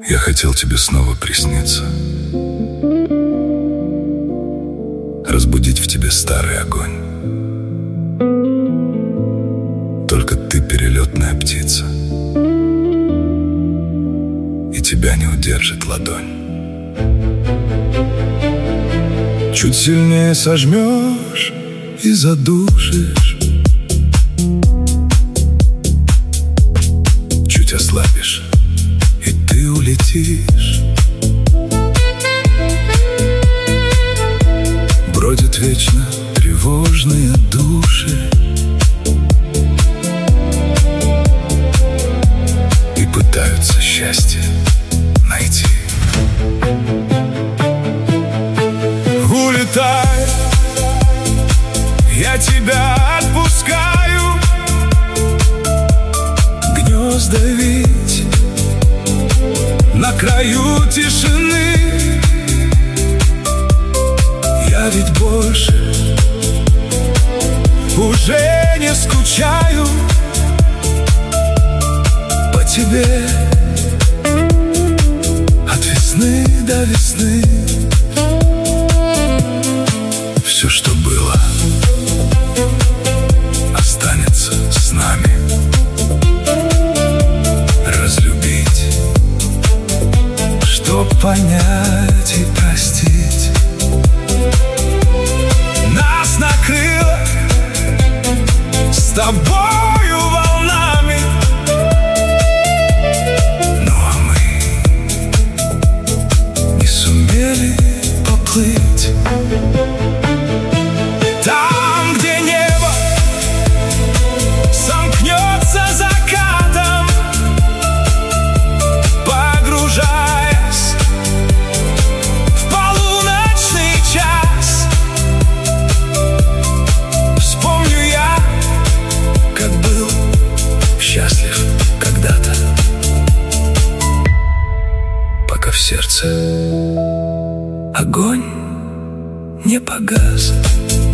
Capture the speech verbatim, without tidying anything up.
Я хотел тебе снова присниться, разбудить в тебе старый огонь. Только ты перелетная птица, и тебя не удержит ладонь. Чуть сильнее сожмешь и задушишь, чуть ослабишь, и ты улетишь. Бродят вечно тревожные души и пытаются счастье найти. Улетай, я тебя отпускаю, гнезда ведь на краю тишины. Я ведь больше уже не скучаю по тебе. От весны до весны все, что было, останется с нами. Разлюбить, чтоб понять и простить. Нас накрыло с тобою волнами, ну а мы не сумели поплыть. Там, где небо сомкнется закатом, погружаясь в полуночный час, вспомню я, как был счастлив когда-то, пока в сердце огонь не погас.